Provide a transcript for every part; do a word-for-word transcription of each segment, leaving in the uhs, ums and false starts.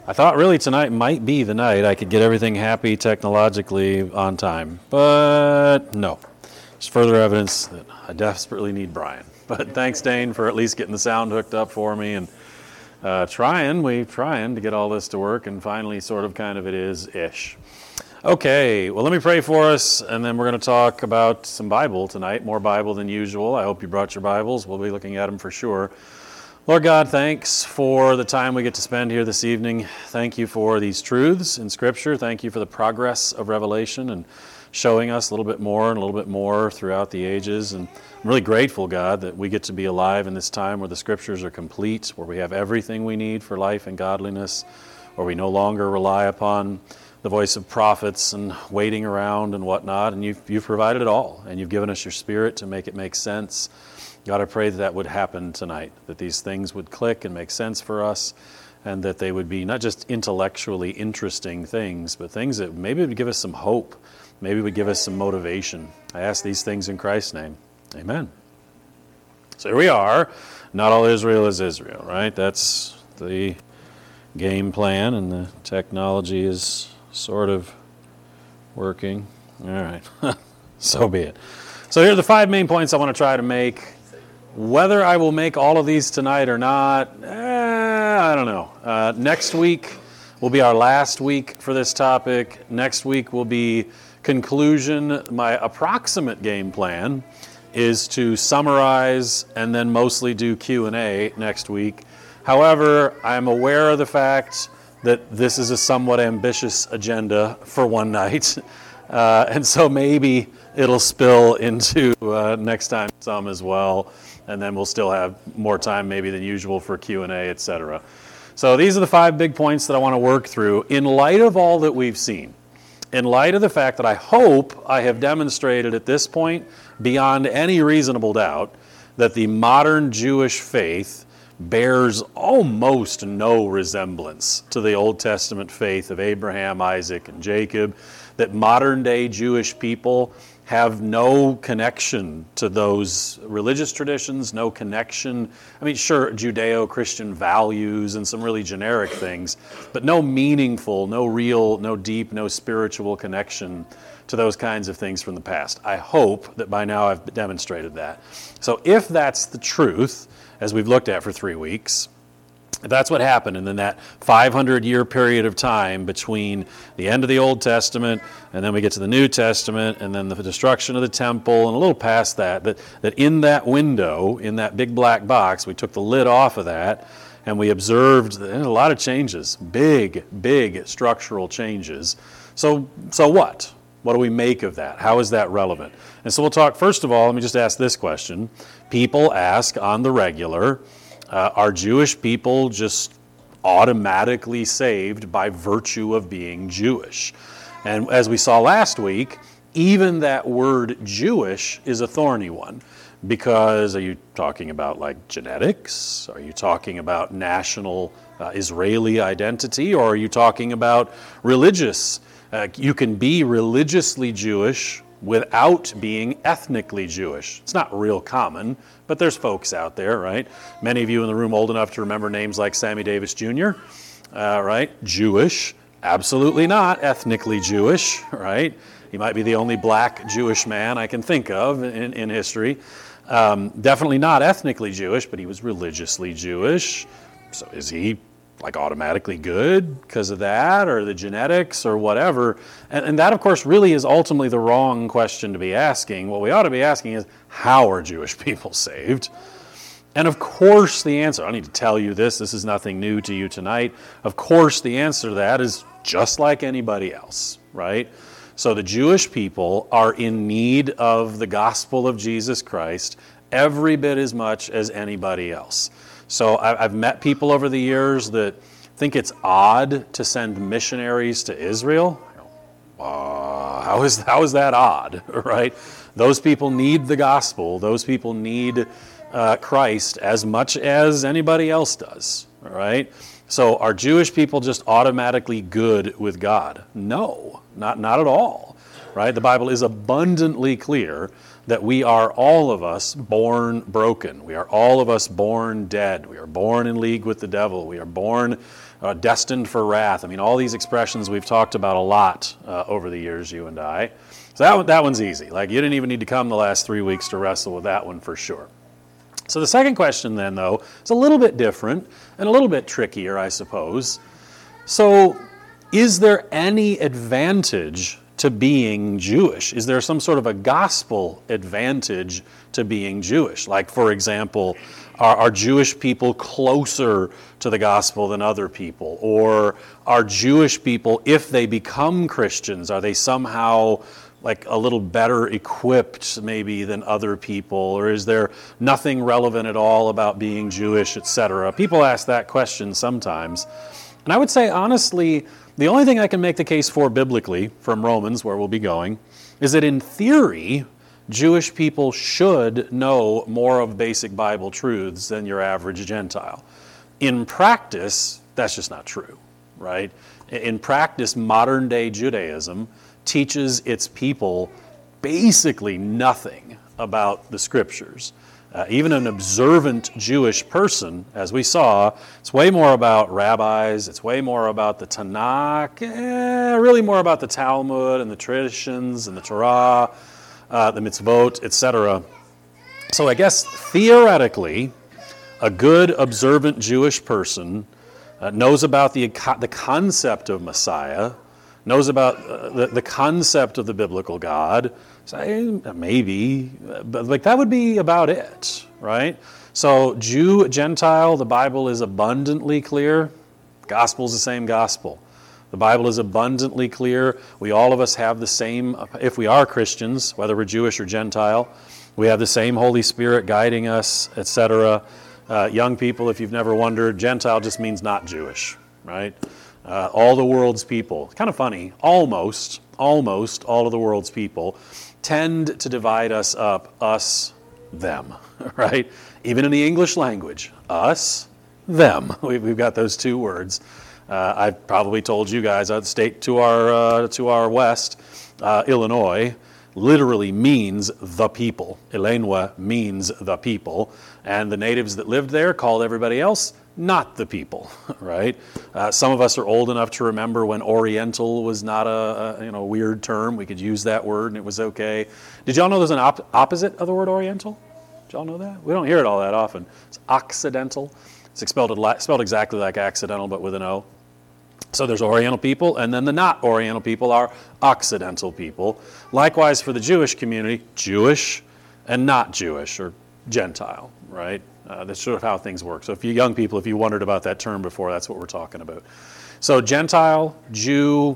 I thought really tonight might be the night I could get everything happy technologically on time, but no. It's further evidence that I desperately need Brian. But thanks, Dane, for at least getting the sound hooked up for me and uh, trying, we trying to get all this to work, and finally sort of kind of it is-ish. Okay, well, let me pray for us, and then we're going to talk about some Bible tonight, more Bible than usual. I hope you brought your Bibles. We'll be looking at them for sure. Lord God, thanks for the time we get to spend here this evening. Thank you for these truths in Scripture. Thank you for the progress of Revelation and showing us a little bit more and a little bit more throughout the ages. And I'm really grateful, God, that we get to be alive in this time where the Scriptures are complete, where we have everything we need for life and godliness, where we no longer rely upon the voice of prophets and waiting around and whatnot. And you've, you've provided it all, and you've given us your Spirit to make it make sense. God, I pray that that would happen tonight, that these things would click and make sense for us, and that they would be not just intellectually interesting things, but things that maybe would give us some hope, maybe would give us some motivation. I ask these things in Christ's name. Amen. So here we are. Not all Israel is Israel, right? That's the game plan, and the technology is sort of working. All right. So be it. So here are the five main points I want to try to make. Whether I will make all of these tonight or not, eh, I don't know. Uh, next week will be our last week for this topic. Next week will be conclusion. My approximate game plan is to summarize and then mostly do Q and A next week. However, I'm aware of the fact that this is a somewhat ambitious agenda for one night. Uh, and so maybe it'll spill into uh, next time some as well. And then we'll still have more time maybe than usual for Q and A, et cetera. So these are the five big points that I want to work through in light of all that we've seen. In light of the fact that I hope I have demonstrated at this point, beyond any reasonable doubt, that the modern Jewish faith bears almost no resemblance to the Old Testament faith of Abraham, Isaac, and Jacob, that modern-day Jewish people have no connection to those religious traditions, no connection. I mean, sure, Judeo-Christian values and some really generic things, but no meaningful, no real, no deep, no spiritual connection to those kinds of things from the past. I hope that by now I've demonstrated that. So if that's the truth, as we've looked at for three weeks, if that's what happened, and then that five hundred year period of time between the end of the Old Testament and then we get to the New Testament and then the destruction of the temple and a little past that, that, that in that window, in that big black box, we took the lid off of that and we observed a lot of changes, big, big structural changes. So, so what? What do we make of that? How is that relevant? And so we'll talk, first of all, let me just ask this question. People ask on the regular, Uh, are Jewish people just automatically saved by virtue of being Jewish? And as we saw last week, even that word Jewish is a thorny one, because are you talking about like genetics? Are you talking about national uh, Israeli identity? Or are you talking about religious? Uh, you can be religiously Jewish without being ethnically Jewish. It's not real common, but there's folks out there, right? Many of you in the room old enough to remember names like Sammy Davis Junior, uh, right? Jewish, absolutely not ethnically Jewish, right? He might be the only black Jewish man I can think of in, in history. Um, definitely not ethnically Jewish, but he was religiously Jewish. So is he like automatically good because of that, or the genetics, or whatever? And, and that, of course, really is ultimately the wrong question to be asking. What we ought to be asking is, how are Jewish people saved? And of course the answer, I don't need to tell you this, this is nothing new to you tonight. Of course the answer to that is just like anybody else, right? So the Jewish people are in need of the gospel of Jesus Christ every bit as much as anybody else. So I've met people over the years that think it's odd to send missionaries to Israel. Uh, how is how is that odd, right? Those people need the gospel. Those people need uh, Christ as much as anybody else does, all right? So are Jewish people just automatically good with God? No, not not at all, right? The Bible is abundantly clear that we are, all of us, born broken. We are all of us born dead. We are born in league with the devil. We are born uh, destined for wrath. I mean, all these expressions we've talked about a lot uh, over the years, you and I. So that one, that one's easy. Like, you didn't even need to come the last three weeks to wrestle with that one for sure. So the second question then, though, is a little bit different and a little bit trickier, I suppose. So is there any advantage to being Jewish? Is there some sort of a gospel advantage to being Jewish? Like, for example, are, are Jewish people closer to the gospel than other people? Or are Jewish people, if they become Christians, are they somehow like a little better equipped maybe than other people? Or is there nothing relevant at all about being Jewish, et cetera? People ask that question sometimes. And I would say, honestly, the only thing I can make the case for biblically from Romans, where we'll be going, is that in theory, Jewish people should know more of basic Bible truths than your average Gentile. In practice, that's just not true, right? In practice, modern day Judaism teaches its people basically nothing about the Scriptures. Uh, even an observant Jewish person, as we saw, it's way more about rabbis, it's way more about the Tanakh, eh, really more about the Talmud and the traditions and the Torah, uh, the mitzvot, et cetera. So I guess theoretically, a good observant Jewish person uh, knows about the, the concept of Messiah, knows about uh, the, the concept of the biblical God. So maybe, but like that would be about it, right? So Jew, Gentile, the Bible is abundantly clear. Gospel is the same gospel. The Bible is abundantly clear. We all of us have the same, if we are Christians, whether we're Jewish or Gentile, we have the same Holy Spirit guiding us, et cetera. Uh, young people, if you've never wondered, Gentile just means not Jewish, right? Uh, all the world's people. Kind of funny. Almost, almost all of the world's people tend to divide us up, us, them, right? Even in the English language, us, them. We've got those two words. Uh, I've probably told you guys, a state to our uh, to our west, uh, Illinois, literally means the people. Illinois means the people, and the natives that lived there called everybody else not the people, right? Uh, some of us are old enough to remember when Oriental was not a, a you know weird term. We could use that word and it was okay. Did y'all know there's an op- opposite of the word Oriental? Did y'all know that? We don't hear it all that often. It's Occidental. It's spelled, spelled exactly like accidental, but with an O. So there's Oriental people, and then the not Oriental people are Occidental people. Likewise for the Jewish community, Jewish and not Jewish, or Gentile, right? Uh, that's sort of how things work. So if you young people, if you wondered about that term before, that's what we're talking about. So Gentile, Jew,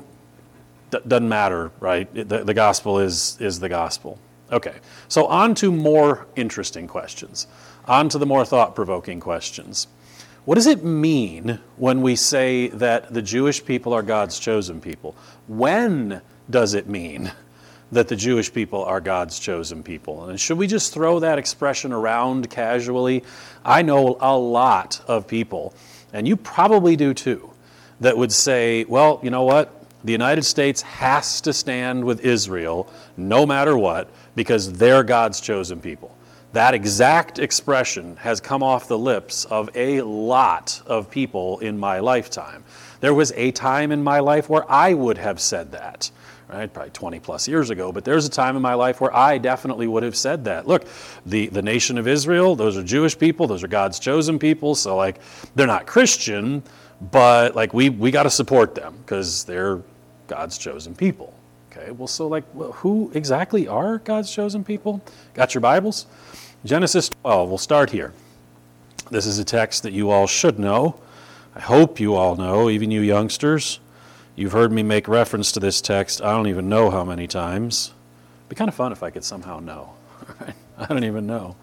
d- doesn't matter, right? The, the gospel is, is the gospel. Okay, so on to more interesting questions. On to the more thought-provoking questions. What does it mean when we say that the Jewish people are God's chosen people? When does it mean that the Jewish people are God's chosen people? And should we just throw that expression around casually? I know a lot of people, and you probably do too, that would say, well, you know what? The United States has to stand with Israel no matter what because they're God's chosen people. That exact expression has come off the lips of a lot of people in my lifetime. There was a time in my life where I would have said that. Right, probably twenty plus years ago, but there's a time in my life where I definitely would have said that. Look, the, the nation of Israel, those are Jewish people, those are God's chosen people, so like they're not Christian, but like we, we got to support them because they're God's chosen people. Okay, well, so like well, who exactly are God's chosen people? Got your Bibles? Genesis twelve, we'll start here. This is a text that you all should know. I hope you all know, even you youngsters. You've heard me make reference to this text I don't even know how many times. It'd be kind of fun if I could somehow know. I don't even know.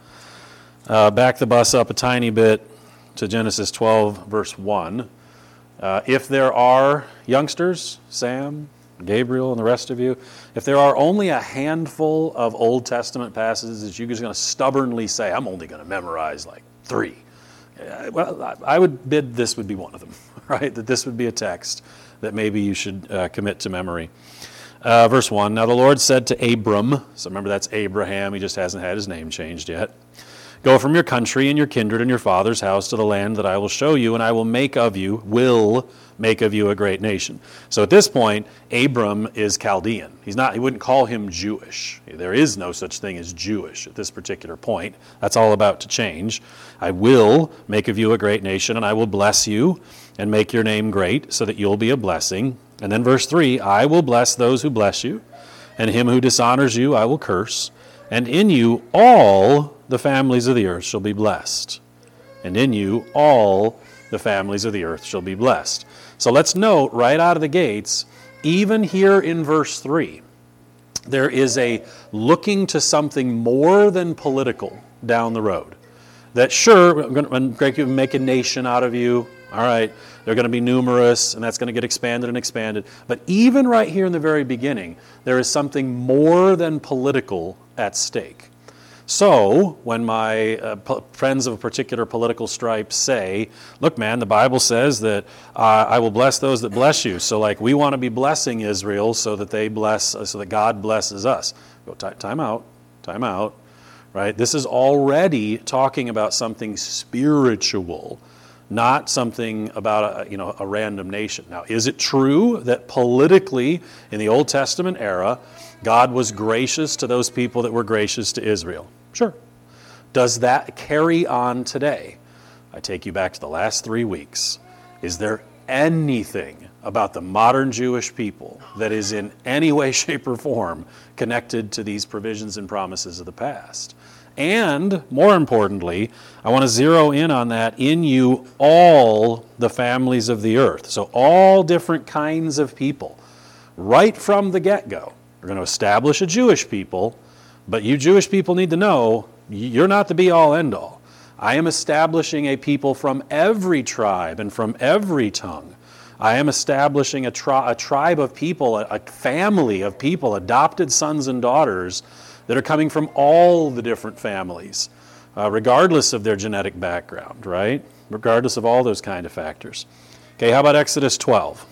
Uh, back the bus up a tiny bit to Genesis twelve, verse one. Uh, if there are youngsters, Sam, Gabriel, and the rest of you, if there are only a handful of Old Testament passages that you're just going to stubbornly say, I'm only going to memorize like three, uh, well, I would bid this would be one of them, right? That this would be a text that maybe you should uh, commit to memory. Uh, verse one, now the Lord said to Abram, so remember that's Abraham, he just hasn't had his name changed yet. Go from your country and your kindred and your father's house to the land that I will show you, and I will make of you, will make of you a great nation. So at this point, Abram is Chaldean. He's not, he wouldn't call him Jewish. There is no such thing as Jewish at this particular point. That's all about to change. I will make of you a great nation, and I will bless you and make your name great so that you'll be a blessing. And then verse three, I will bless those who bless you, and him who dishonors you I will curse. And in you all the families of the earth shall be blessed. And in you all the families of the earth shall be blessed. So let's note right out of the gates, even here in verse three, there is a looking to something more than political down the road. That sure, I'm going to make a nation out of you. All right, they're going to be numerous, and that's going to get expanded and expanded. But even right here in the very beginning, there is something more than political at stake. So when my uh, p- friends of a particular political stripe say, look, man, the Bible says that uh, I will bless those that bless you. So like we want to be blessing Israel so that they bless, uh, so that God blesses us. Go t- time out, time out, right? This is already talking about something spiritual, not something about a, you know, a random nation. Now, is it true that politically in the Old Testament era, God was gracious to those people that were gracious to Israel? Sure. Does that carry on today? I take you back to the last three weeks. Is there anything about the modern Jewish people that is in any way, shape, or form connected to these provisions and promises of the past? And more importantly, I want to zero in on that, in you all the families of the earth. So all different kinds of people, right from the get-go. We're going to establish a Jewish people, but you Jewish people need to know you're not the be-all, end-all. I am establishing a people from every tribe and from every tongue. I am establishing a, tri- a tribe of people, a, a family of people, adopted sons and daughters that are coming from all the different families, uh, regardless of their genetic background, right? Regardless of all those kind of factors. Okay, how about Exodus twelve?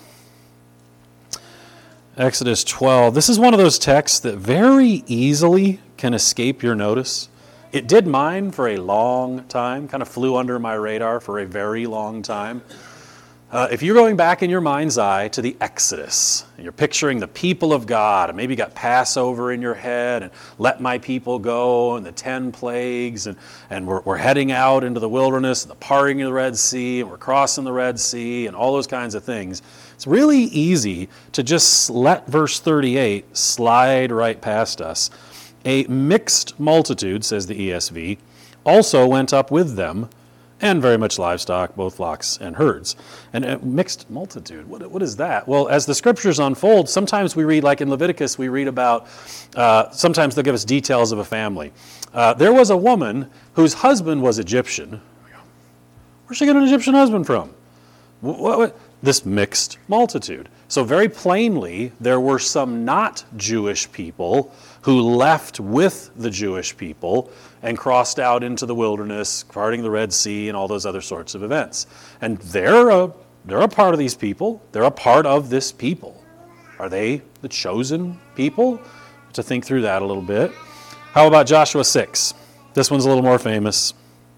Exodus twelve. This is one of those texts that very easily can escape your notice. It did mine for a long time, kind of flew under my radar for a very long time. Uh, if you're going back in your mind's eye to the Exodus, and you're picturing the people of God, and maybe you got Passover in your head, and let my people go, and the ten plagues, and, and we're, we're heading out into the wilderness, and the parting of the Red Sea, and we're crossing the Red Sea, and all those kinds of things, it's really easy to just let verse thirty-eight slide right past us. A mixed multitude, says the E S V, also went up with them, and very much livestock, both flocks and herds. And a mixed multitude, what, what is that? Well, as the scriptures unfold, sometimes we read, like in Leviticus, we read about, uh, sometimes they'll give us details of a family. Uh, there was a woman whose husband was Egyptian. Where's she get an Egyptian husband from? What, what? This mixed multitude. So very plainly, there were some not Jewish people who left with the Jewish people and crossed out into the wilderness, parting the Red Sea and all those other sorts of events. And they're a, they're a part of these people. They're a part of this people. Are they the chosen people? To think through that a little bit. How about Joshua six? This one's a little more famous.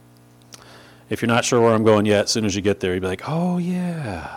If you're not sure where I'm going yet, as soon as you get there, you'll be like, oh yeah.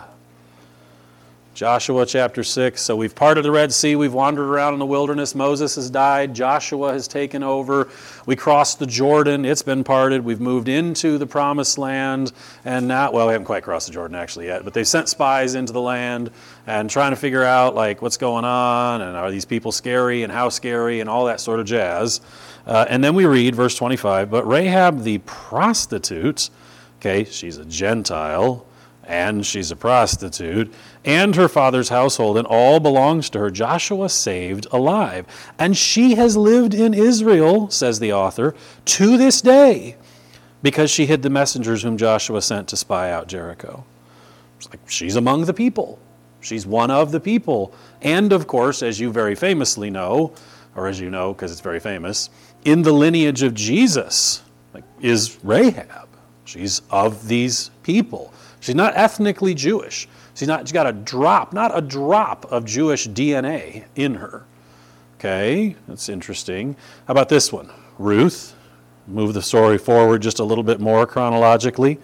Joshua chapter six. So we've parted the Red Sea. We've wandered around in the wilderness. Moses has died. Joshua has taken over. We crossed the Jordan. It's been parted. We've moved into the promised land. And now, well, we haven't quite crossed the Jordan actually yet, but they've sent spies into the land and trying to figure out like what's going on and are these people scary and how scary and all that sort of jazz. Uh, and then we read verse twenty-five, but Rahab the prostitute, okay, she's a Gentile, and she's a prostitute, and her father's household, and all belongs to her, Joshua saved alive. And she has lived in Israel, says the author, to this day, because she hid the messengers whom Joshua sent to spy out Jericho. It's like she's among the people. She's one of the people. And of course, as you very famously know, or as you know because it's very famous, in the lineage of Jesus like, is Rahab. She's of these people. She's not ethnically Jewish. She's not. She's got a drop, not a drop of Jewish D N A in her. Okay, that's interesting. How about this one? Ruth, move the story forward just a little bit more chronologically.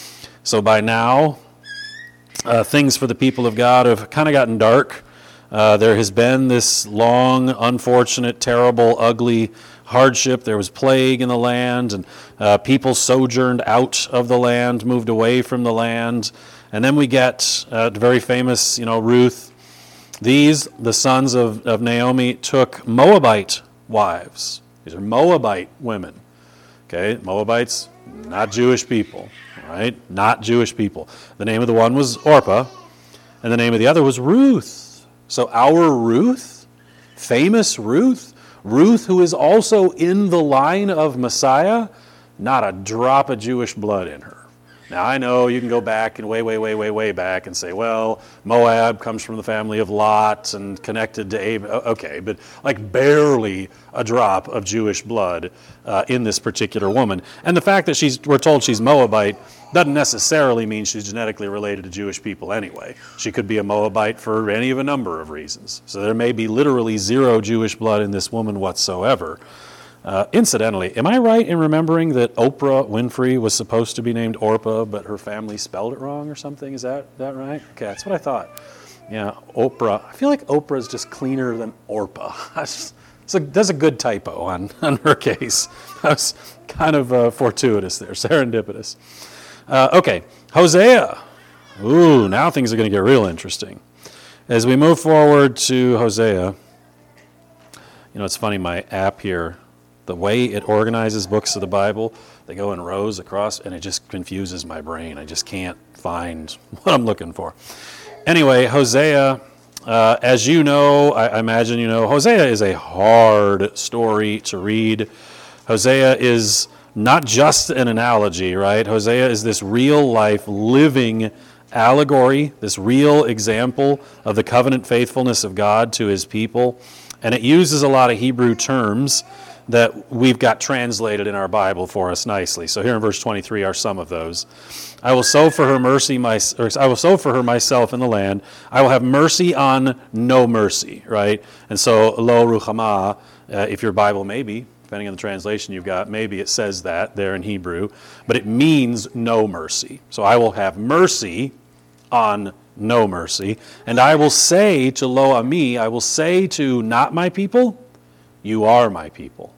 So by now, uh, things for the people of God have kind of gotten dark. Uh, there has been this long, unfortunate, terrible, ugly hardship. There was plague in the land, and uh, people sojourned out of the land, moved away from the land. And then we get uh, the very famous, you know, Ruth. These, the sons of, of Naomi, took Moabite wives. These are Moabite women. Okay, Moabites, not Jewish people, right? Not Jewish people. The name of the one was Orpah, and the name of the other was Ruth. So our Ruth, famous Ruth, Ruth who is also in the line of Messiah, not a drop of Jewish blood in her. Now, I know you can go back and way, way, way, way, way back and say, well, Moab comes from the family of Lot and connected to Abraham. Okay, but like barely a drop of Jewish blood uh, in this particular woman. And the fact that she's, we're told she's Moabite doesn't necessarily mean she's genetically related to Jewish people anyway. She could be a Moabite for any of a number of reasons. So there may be literally zero Jewish blood in this woman whatsoever. Uh, incidentally, am I right in remembering that Oprah Winfrey was supposed to be named Orpah, but her family spelled it wrong or something? Is that that right? Okay, that's what I thought. Yeah, Oprah. I feel like Oprah is just cleaner than Orpah. That's, a, that's a good typo on, on her case. That was kind of uh, fortuitous there, serendipitous. Uh, okay, Hosea. Ooh, now things are going to get real interesting. As we move forward to Hosea, you know, it's funny, my app here, the way it organizes books of the Bible, they go in rows across, and it just confuses my brain. I just can't find what I'm looking for. Anyway, Hosea, uh, as you know, I, I imagine you know, Hosea is a hard story to read. Hosea is not just an analogy, right? Hosea is this real-life, living allegory, this real example of the covenant faithfulness of God to his people. And it uses a lot of Hebrew terms that we've got translated in our Bible for us nicely. So here in verse twenty-three are some of those. I will sow for her mercy, my, or I will sow for her myself in the land. I will have mercy on no mercy, right? And so lo ruchama, uh, if your Bible maybe, depending on the translation you've got, maybe it says that there in Hebrew, but it means no mercy. So I will have mercy on no mercy, and I will say to lo ami, I will say to not my people, you are my people.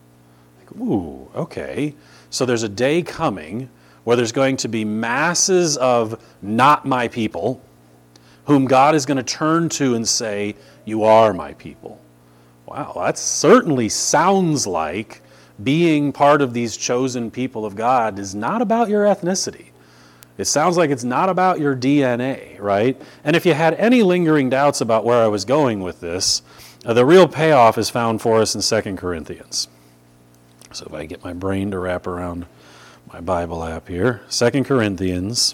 Ooh, okay. So there's a day coming where there's going to be masses of not my people whom God is going to turn to and say, you are my people. Wow, that certainly sounds like being part of these chosen people of God is not about your ethnicity. It sounds like it's not about your D N A, right? And if you had any lingering doubts about where I was going with this, uh, the real payoff is found for us in Second Corinthians. So if I get my brain to wrap around my Bible app here, Second Corinthians.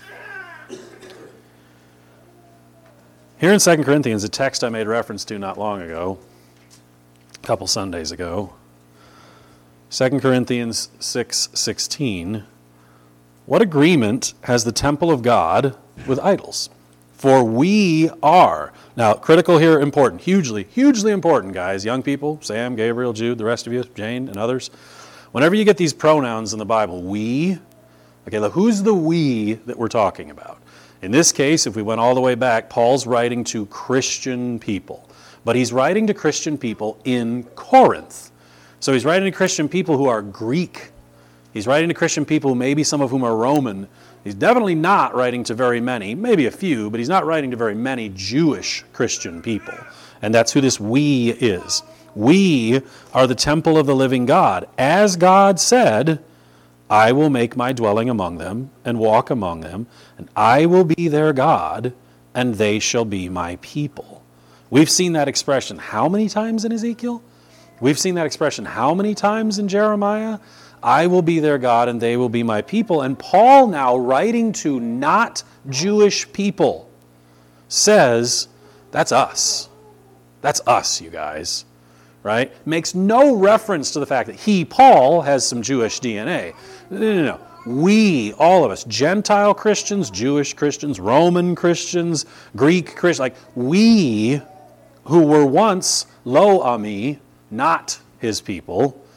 Here in Second Corinthians, a text I made reference to not long ago, a couple Sundays ago, Second Corinthians six sixteen. What agreement has the temple of God with idols? For we are. Now, critical here, important, hugely, hugely important, guys. Young people, Sam, Gabriel, Jude, the rest of you, Jane, and others. Whenever you get these pronouns in the Bible, we, okay, look, who's the we that we're talking about? In this case, if we went all the way back, Paul's writing to Christian people. But he's writing to Christian people in Corinth. So he's writing to Christian people who are Greek. He's writing to Christian people, maybe some of whom are Roman. He's definitely not writing to very many, maybe a few, but he's not writing to very many Jewish Christian people. And that's who this we is. We are the temple of the living God. As God said, I will make my dwelling among them and walk among them, and I will be their God, and they shall be my people. We've seen that expression how many times in Ezekiel? We've seen that expression how many times in Jeremiah? I will be their God and they will be my people. And Paul, now writing to not Jewish people, says, that's us. That's us, you guys. Right? Makes no reference to the fact that he, Paul, has some Jewish D N A. No, no, no. We, all of us, Gentile Christians, Jewish Christians, Roman Christians, Greek Christians, like we who were once lo ami, not his people,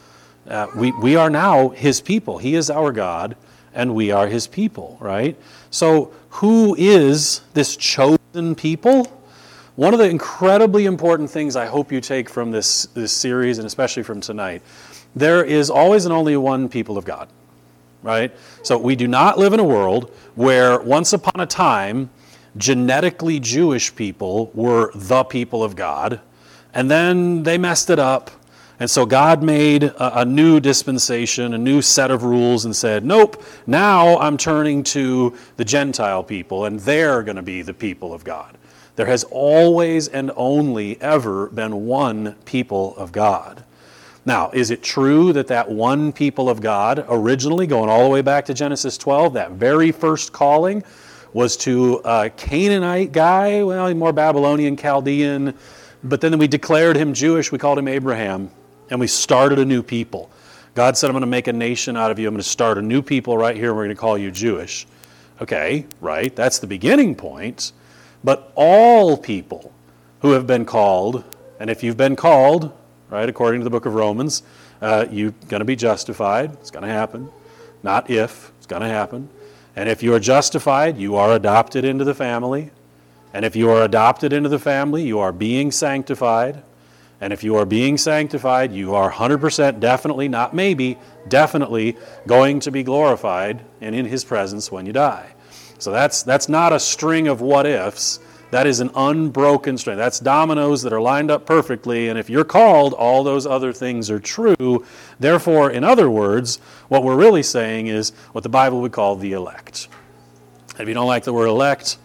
Uh, we, we are now his people. He is our God, and we are his people, right? So who is this chosen people? One of the incredibly important things I hope you take from this, this series, and especially from tonight, there is always and only one people of God, right? So we do not live in a world where once upon a time, genetically Jewish people were the people of God, and then they messed it up. And so God made a, a new dispensation, a new set of rules, and said, nope, now I'm turning to the Gentile people, and they're going to be the people of God. There has always and only ever been one people of God. Now, is it true that that one people of God, originally going all the way back to Genesis twelve, that very first calling was to a Canaanite guy, well, more Babylonian, Chaldean, but then we declared him Jewish, we called him Abraham, and we started a new people. God said, I'm going to make a nation out of you, I'm going to start a new people right here, and we're going to call you Jewish. Okay, right, that's the beginning point. But all people who have been called, and if you've been called, right, according to the book of Romans, uh, you're going to be justified. It's going to happen. Not if, it's going to happen. And if you are justified, you are adopted into the family. And if you are adopted into the family, you are being sanctified. And if you are being sanctified, you are one hundred percent definitely, not maybe, definitely going to be glorified and in his presence when you die. So that's that's not a string of what-ifs. That is an unbroken string. That's dominoes that are lined up perfectly, and if you're called, all those other things are true. Therefore, in other words, what we're really saying is what the Bible would call the elect. If you don't like the word elect,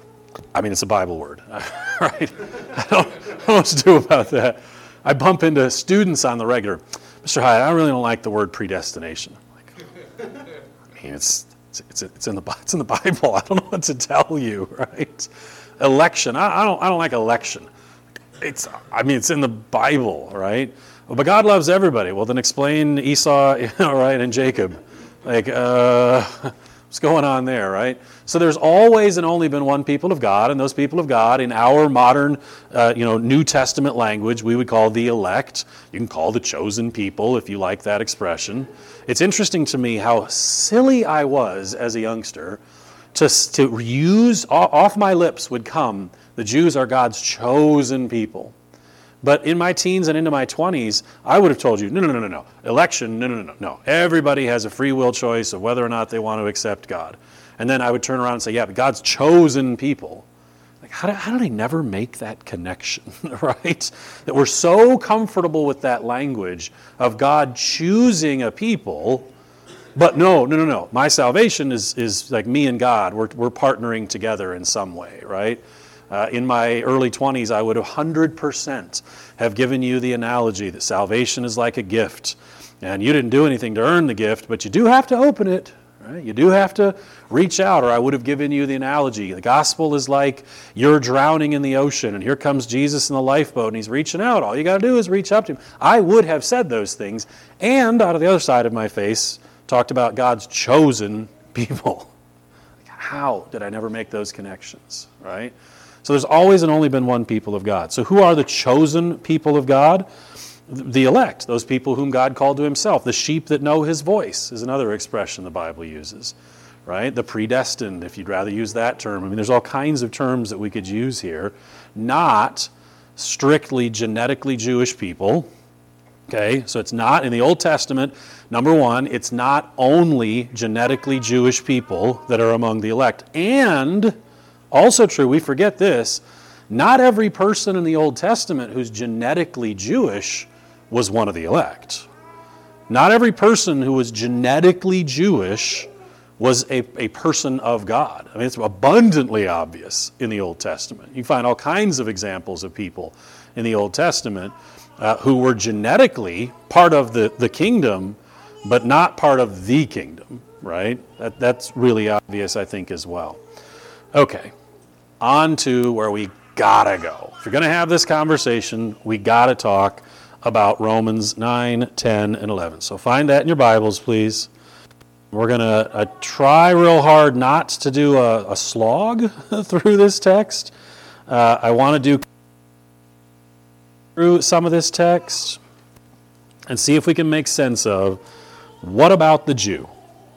I mean, it's a Bible word, right? I don't, I don't know what to do about that. I bump into students on the regular. Mister Hyatt, I really don't like the word predestination. Like, I mean, it's it's it's in the it's in the Bible. I don't know what to tell you, right? Election. I, I don't. I don't like election. It's. I mean, it's in the Bible, right? Well, but God loves everybody. Well, then explain Esau, all right, and Jacob. Like, uh, what's going on there, right? So there's always and only been one people of God, and those people of God, in our modern, uh, you know, New Testament language, we would call the elect. You can call the chosen people if you like that expression. It's interesting to me how silly I was as a youngster. To, to use, off my lips would come, the Jews are God's chosen people. But in my teens and into my twenties, I would have told you, no, no, no, no, no. Election, no, no, no, no. Everybody has a free will choice of whether or not they want to accept God. And then I would turn around and say, yeah, but God's chosen people. Like, how do, how do they never make that connection, right? That we're so comfortable with that language of God choosing a people. But no, no, no, no. My salvation is is like me and God. We're we're partnering together in some way, right? Uh, in my early twenties, I would have one hundred percent have given you the analogy that salvation is like a gift. And you didn't do anything to earn the gift, but you do have to open it, right? You do have to reach out, or I would have given you the analogy. The gospel is like you're drowning in the ocean, and here comes Jesus in the lifeboat, and he's reaching out. All you got to do is reach up to him. I would have said those things, and out of the other side of my face, talked about God's chosen people. How did I never make those connections, right? So there's always and only been one people of God. So who are the chosen people of God? The elect, those people whom God called to himself. The sheep that know his voice is another expression the Bible uses, right? The predestined, if you'd rather use that term. I mean, there's all kinds of terms that we could use here. Not strictly genetically Jewish people. Okay, so it's not, in the Old Testament, number one, it's not only genetically Jewish people that are among the elect. And, also true, we forget this, not every person in the Old Testament who's genetically Jewish was one of the elect. Not every person who was genetically Jewish was a, a person of God. I mean, it's abundantly obvious in the Old Testament. You find all kinds of examples of people in the Old Testament Uh, who were genetically part of the, the kingdom, but not part of the kingdom, right? That, that's really obvious, I think, as well. Okay, on to where we gotta go. If you're going to have this conversation, we gotta talk about Romans nine, ten, and eleven. So find that in your Bibles, please. We're going to uh, try real hard not to do a, a slog through this text. Uh, I want to do through some of this text. and see if we can make sense of what about the Jew?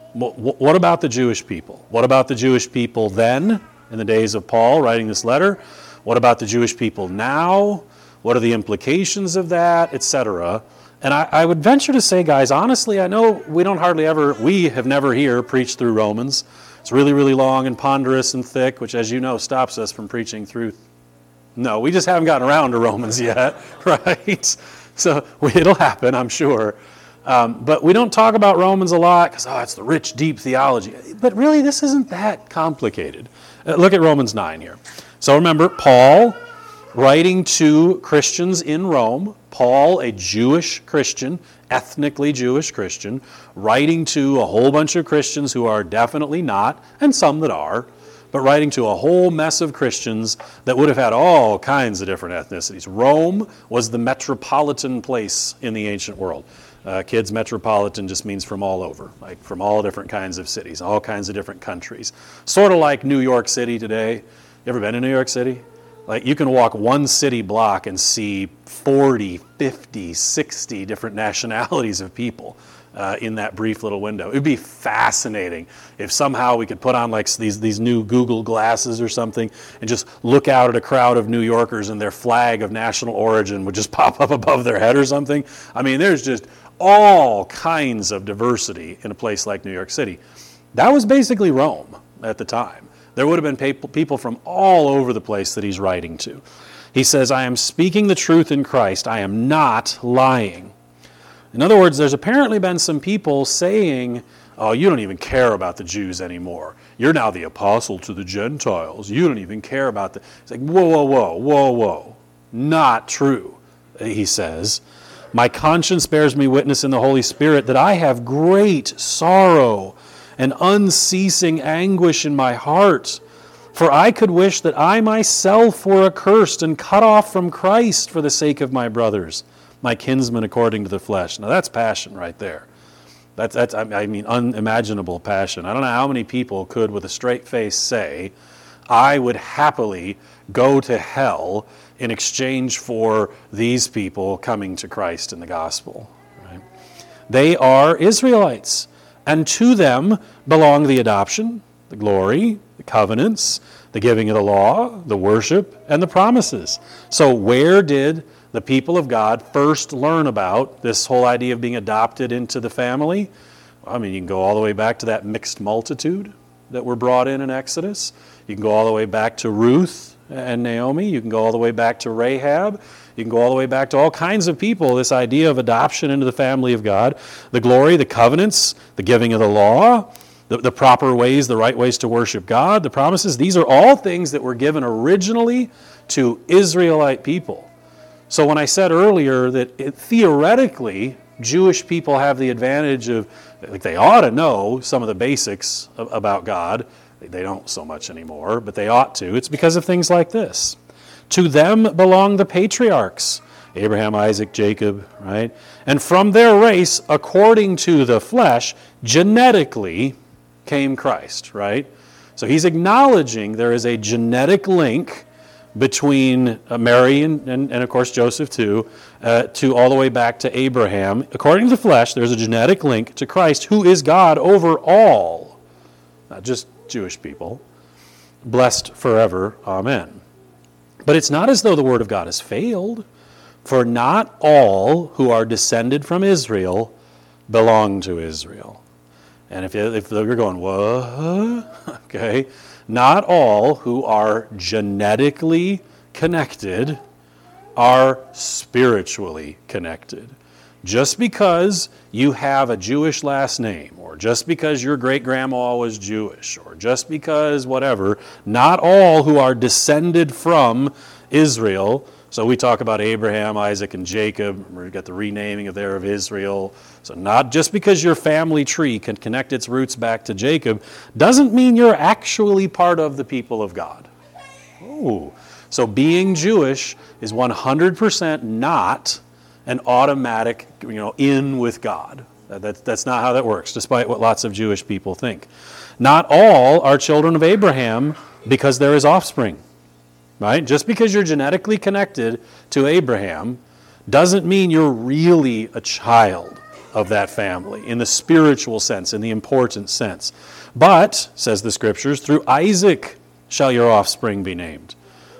What about the Jewish people? What about the Jewish people then, in the days of Paul writing this letter? What about the Jewish people now? What are the implications of that, et cetera? And I, I would venture to say, guys, honestly, I know we don't hardly ever, we have never here preached through Romans. It's really, really long and ponderous and thick, which, as you know, stops us from preaching through. No, we just haven't gotten around to Romans yet, right? So it'll happen, I'm sure. Um, but we don't talk about Romans a lot because, oh, it's the rich, deep theology. But really, this isn't that complicated. Uh, look at Romans nine here. So remember, Paul writing to Christians in Rome, Paul, a Jewish Christian, ethnically Jewish Christian, writing to a whole bunch of Christians who are definitely not, and some that are, but writing to a whole mess of Christians that would have had all kinds of different ethnicities. Rome was the metropolitan place in the ancient world. Uh, kids, metropolitan just means from all over, like from all different kinds of cities, all kinds of different countries. Sort of like New York City today. You ever been to New York City? Like you can walk one city block and see forty, fifty, sixty different nationalities of people uh, in that brief little window. It would be fascinating if somehow we could put on like these, these new Google glasses or something and just look out at a crowd of New Yorkers and their flag of national origin would just pop up above their head or something. I mean, there's just all kinds of diversity in a place like New York City. That was basically Rome at the time. There would have been people from all over the place that he's writing to. He says, I am speaking the truth in Christ. I am not lying. In other words, there's apparently been some people saying, oh, you don't even care about the Jews anymore. You're now the apostle to the Gentiles. You don't even care about the... It's like, whoa, whoa, whoa, whoa, whoa. Not true, he says. My conscience bears me witness in the Holy Spirit that I have great sorrow and unceasing anguish in my heart. For I could wish that I myself were accursed and cut off from Christ for the sake of my brothers, my kinsmen according to the flesh. Now that's passion right there. That's, that's I mean, unimaginable passion. I don't know how many people could with a straight face say, I would happily go to hell in exchange for these people coming to Christ in the gospel. Right? They are Israelites, and to them belong the adoption, the glory, the covenants, the giving of the law, the worship, and the promises. So where did the people of God first learn about this whole idea of being adopted into the family? I mean, you can go all the way back to that mixed multitude that were brought in in Exodus. You can go all the way back to Ruth and Naomi. You can go all the way back to Rahab. You can go all the way back to all kinds of people, this idea of adoption into the family of God. The glory, the covenants, the giving of the law, the, the proper ways, the right ways to worship God, the promises. These are all things that were given originally to Israelite people. So when I said earlier that it, theoretically, Jewish people have the advantage of, like they ought to know some of the basics of, about God. They don't so much anymore, but they ought to. It's because of things like this. To them belong the patriarchs, Abraham, Isaac, Jacob, right? And from their race, according to the flesh, genetically came Christ, right? So he's acknowledging there is a genetic link between Mary and, and, and of course Joseph too, uh, to all the way back to Abraham. According to the flesh, there's a genetic link to Christ, who is God over all, not just Jewish people, blessed forever. Amen. But it's not as though the word of God has failed, for not all who are descended from Israel belong to Israel. And if, if you're going, what? Okay. Not all who are genetically connected are spiritually connected. Just because you have a Jewish last name, or just because your great-grandma was Jewish, or just because whatever, not all who are descended from Israel. So we talk about Abraham, Isaac, and Jacob. We've got the renaming of there of Israel. So not just because your family tree can connect its roots back to Jacob doesn't mean you're actually part of the people of God. Oh, so being Jewish is one hundred percent not an automatic, you know, in with God. That, that's not how that works, despite what lots of Jewish people think. Not all are children of Abraham because there is offspring. Right? Just because you're genetically connected to Abraham doesn't mean you're really a child of that family in the spiritual sense, in the important sense. But, says the Scriptures, through Isaac shall your offspring be named.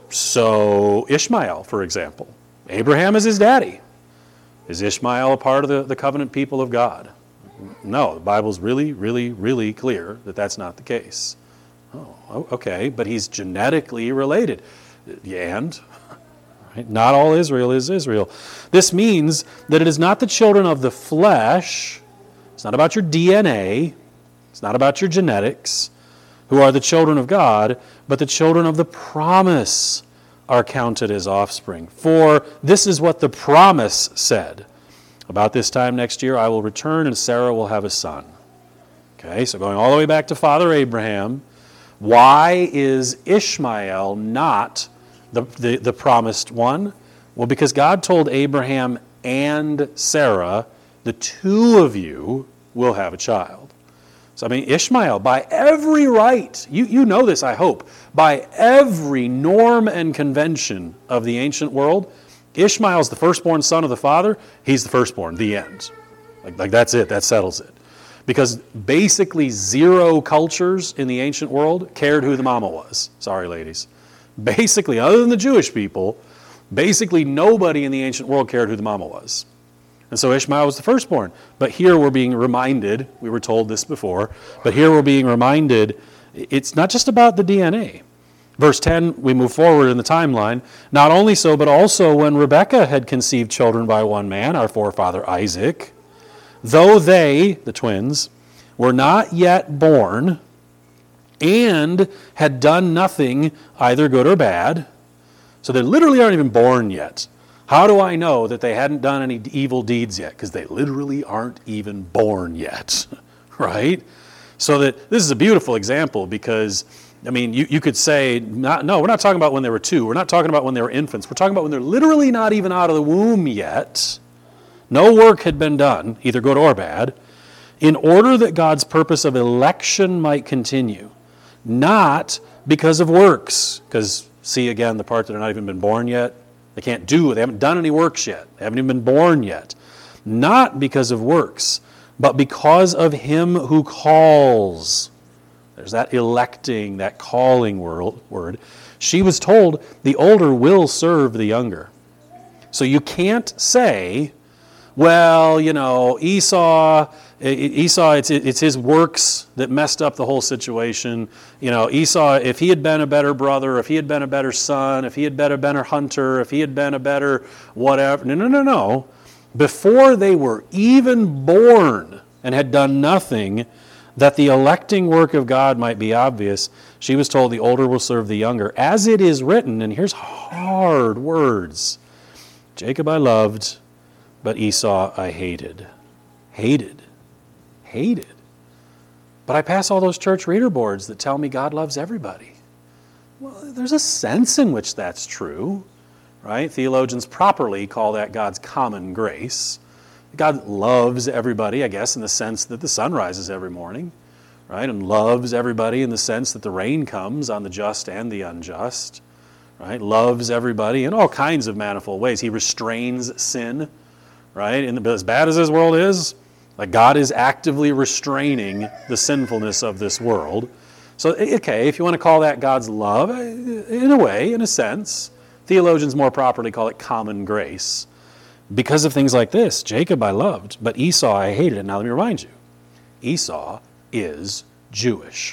So Ishmael, for example, Abraham is his daddy. Is Ishmael a part of the, the covenant people of God? No, the Bible's really, really, really clear that that's not the case. Oh, okay, but he's genetically related. And right, not all Israel is Israel. This means that it is not the children of the flesh, it's not about your D N A, it's not about your genetics, who are the children of God, but the children of the promise are counted as offspring. For this is what the promise said. About this time next year I will return and Sarah will have a son. Okay, so going all the way back to Father Abraham, why is Ishmael not the, the, the promised one? Well, because God told Abraham and Sarah, the two of you will have a child. So, I mean, Ishmael, by every right, you, you know this, I hope, by every norm and convention of the ancient world, Ishmael's the firstborn son of the father, he's the firstborn, the end. Like, like that's it, that settles it. Because basically zero cultures in the ancient world cared who the mama was. Sorry, ladies. Basically, other than the Jewish people, basically nobody in the ancient world cared who the mama was. And so Ishmael was the firstborn. But here we're being reminded, we were told this before, but here we're being reminded it's not just about the D N A. Verse ten, we move forward in the timeline. Not only so, but also when Rebekah had conceived children by one man, our forefather Isaac, though they, the twins, were not yet born and had done nothing either good or bad, so they literally aren't even born yet. How do I know that they hadn't done any evil deeds yet? Because they literally aren't even born yet, right? So that this is a beautiful example because, I mean, you, you could say, not, no, we're not talking about when they were two. We're not talking about when they were infants. We're talking about when they're literally not even out of the womb yet. No work had been done, either good or bad, in order that God's purpose of election might continue. Not because of works. Because, see again, the part that they're not even been born yet. They can't do it. They haven't done any works yet. They haven't even been born yet. Not because of works, but because of him who calls. There's that electing, that calling word. She was told the older will serve the younger. So you can't say, well, you know, Esau, Esau, it's, it's his works that messed up the whole situation. You know, Esau, if he had been a better brother, if he had been a better son, if he had been a better hunter, if he had been a better whatever. No, no, no, no. Before they were even born and had done nothing, that the electing work of God might be obvious, she was told the older will serve the younger. As it is written, and here's hard words, Jacob I loved, but Esau I hated. Hated. Hated. But I pass all those church reader boards that tell me God loves everybody. Well, there's a sense in which that's true, right? Theologians properly call that God's common grace. God loves everybody, I guess, in the sense that the sun rises every morning, right? And loves everybody in the sense that the rain comes on the just and the unjust, right? Loves everybody in all kinds of manifold ways. He restrains sin, right? And as bad as this world is, like God is actively restraining the sinfulness of this world. So, okay, if you want to call that God's love, in a way, in a sense, theologians more properly call it common grace. Because of things like this, Jacob I loved, but Esau I hated. Now let me remind you, Esau is Jewish,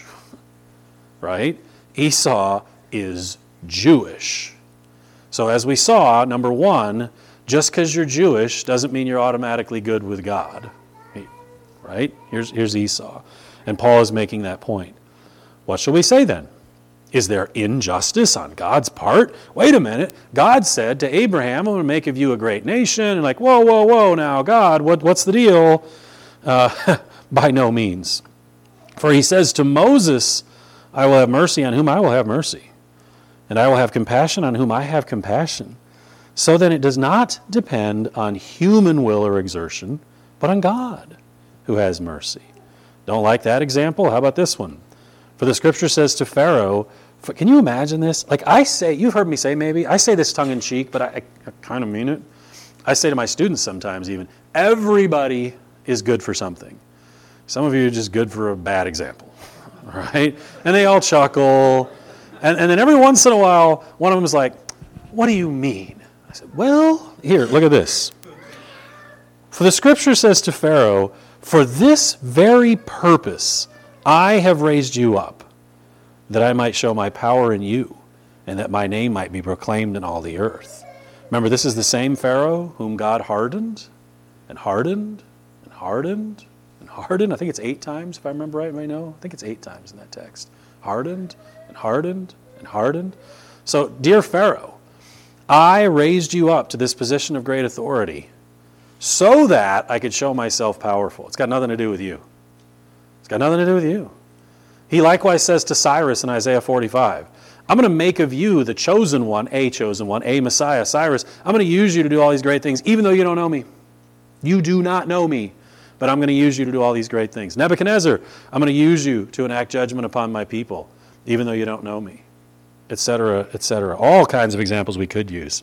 right? Esau is Jewish. So as we saw, number one, just because you're Jewish doesn't mean you're automatically good with God, right? Here's, here's Esau. And Paul is making that point. What shall we say then? Is there injustice on God's part? Wait a minute. God said to Abraham, I'm going to make of you a great nation. And like, whoa, whoa, whoa, now, God, what, what's the deal? Uh, by no means. For he says to Moses, I will have mercy on whom I will have mercy, and I will have compassion on whom I have compassion. So then it does not depend on human will or exertion, but on God who has mercy. Don't like that example? How about this one? For the scripture says to Pharaoh, can you imagine this? Like I say, you've heard me say maybe, I say this tongue in cheek, but I, I kind of mean it. I say to my students sometimes even, everybody is good for something. Some of you are just good for a bad example, right? And they all chuckle. And, and then every once in a while, one of them is like, what do you mean? I said, well, here, look at this. For the scripture says to Pharaoh, for this very purpose I have raised you up, that I might show my power in you, and that my name might be proclaimed in all the earth. Remember, this is the same Pharaoh whom God hardened, and hardened, and hardened, and hardened. I think it's eight times, if I remember right, right now. I think it's eight times in that text. Hardened, and hardened, and hardened. So, dear Pharaoh, I raised you up to this position of great authority so that I could show myself powerful. It's got nothing to do with you. It's got nothing to do with you. He likewise says to Cyrus in Isaiah forty-five, I'm going to make of you the chosen one, a chosen one, a Messiah, Cyrus. I'm going to use you to do all these great things, even though you don't know me. You do not know me, but I'm going to use you to do all these great things. Nebuchadnezzar, I'm going to use you to enact judgment upon my people, even though you don't know me, et cetera, et cetera. All kinds of examples we could use.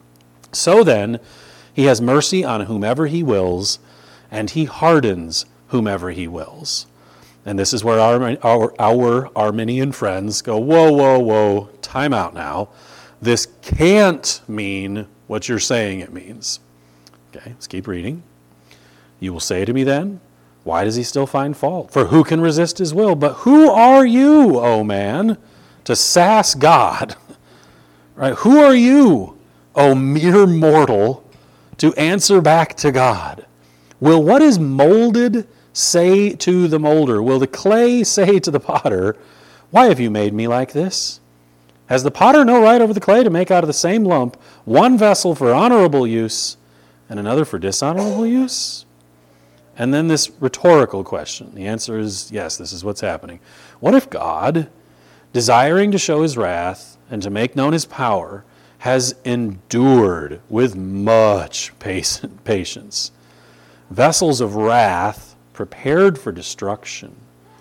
So then, he has mercy on whomever he wills, and he hardens whomever he wills. And this is where our, our, our Arminian friends go, whoa, whoa, whoa, time out now. This can't mean what you're saying it means. Okay, let's keep reading. You will say to me then, why does he still find fault? For who can resist his will? But who are you, O man, to sass God? Right? Who are you, O mere mortal, to answer back to God? Will what is molded say to the molder? Will the clay say to the potter, why have you made me like this? Has the potter no right over the clay to make out of the same lump one vessel for honorable use and another for dishonorable use? And then this rhetorical question. The answer is yes, this is what's happening. What if God, desiring to show his wrath and to make known his power, has endured with much patience vessels of wrath prepared for destruction,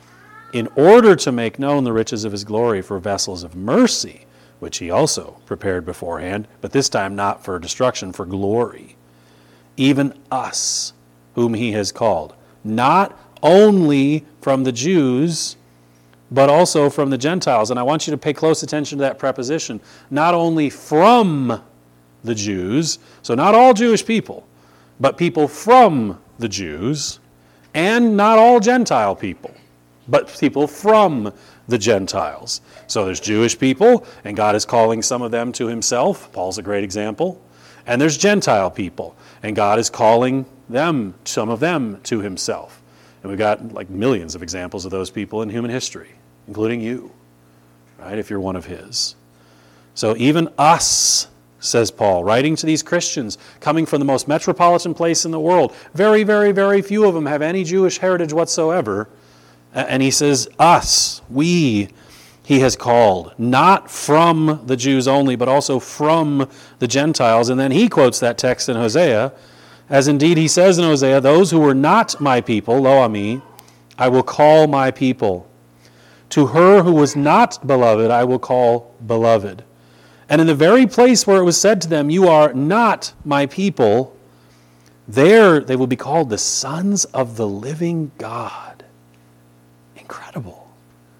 in order to make known the riches of his glory for vessels of mercy, which he also prepared beforehand, but this time not for destruction, for glory. Even us, whom he has called, not only from the Jews, but also from the Gentiles. And I want you to pay close attention to that preposition. Not only from the Jews, so not all Jewish people, but people from the Jews, and not all Gentile people, but people from the Gentiles. So there's Jewish people, and God is calling some of them to himself. Paul's a great example. And there's Gentile people, and God is calling them, some of them, to himself. And we've got like millions of examples of those people in human history, including you, right, if you're one of his. So even us, says Paul, writing to these Christians, coming from the most metropolitan place in the world, very, very, very few of them have any Jewish heritage whatsoever. And he says, us, we, he has called, not from the Jews only, but also from the Gentiles. And then he quotes that text in Hosea, as indeed he says in Hosea, those who were not my people, lo ami, I will call my people. To her who was not beloved, I will call beloved. And in the very place where it was said to them, you are not my people, there they will be called the sons of the living God. Incredible.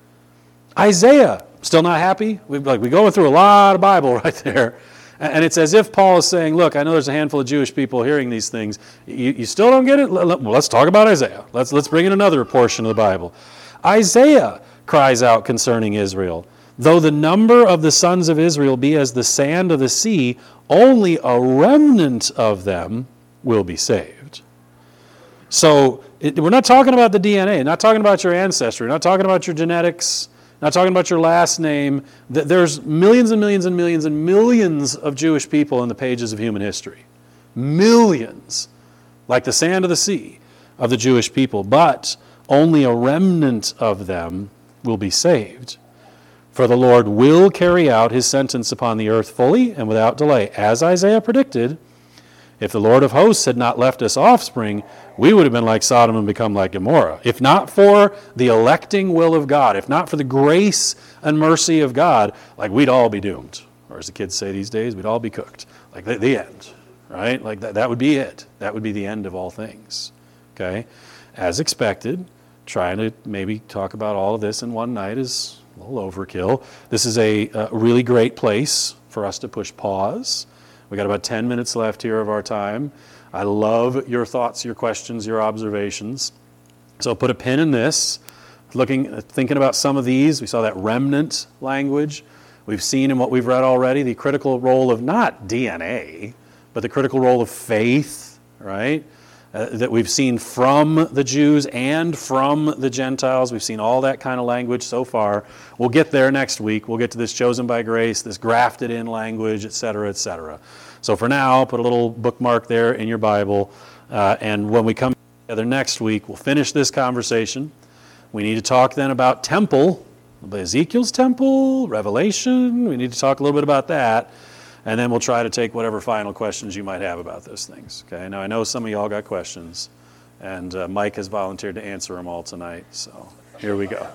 Isaiah, still not happy? We like we going through a lot of Bible right there. And it's as if Paul is saying, look, I know there's a handful of Jewish people hearing these things. You, you still don't get it? Well, let's talk about Isaiah. Let's, let's bring in another portion of the Bible. Isaiah cries out concerning Israel, though the number of the sons of Israel be as the sand of the sea, only a remnant of them will be saved. So it, we're not talking about the D N A, not talking about your ancestry, not talking about your genetics, not talking about your last name. There's millions and millions and millions and millions of Jewish people in the pages of human history. Millions, like the sand of the sea, of the Jewish people. But only a remnant of them will be saved. For the Lord will carry out his sentence upon the earth fully and without delay. As Isaiah predicted, if the Lord of hosts had not left us offspring, we would have been like Sodom and become like Gomorrah. If not for the electing will of God, if not for the grace and mercy of God, like we'd all be doomed. Or as the kids say these days, we'd all be cooked. Like the, the end. right? Like that, that would be it. That would be the end of all things, okay? As expected, trying to maybe talk about all of this in one night is a little overkill. This is a, a really great place for us to push pause. We got about ten minutes left here of our time. I love your thoughts, your questions, your observations. So put a pin in this. Looking, thinking about some of these, we saw that remnant language. We've seen in what we've read already the critical role of not D N A, but the critical role of faith, right? Uh, that we've seen from the Jews and from the Gentiles. We've seen all that kind of language so far. We'll get there next week. We'll get to this chosen by grace, this grafted in language, et cetera, et cetera. So for now, put a little bookmark there in your Bible. Uh, and when we come together next week, we'll finish this conversation. We need to talk then about temple, Ezekiel's temple, Revelation. We need to talk a little bit about that. And then we'll try to take whatever final questions you might have about those things. Okay. Now I know some of y'all got questions, and uh, Mike has volunteered to answer them all tonight. So here we go.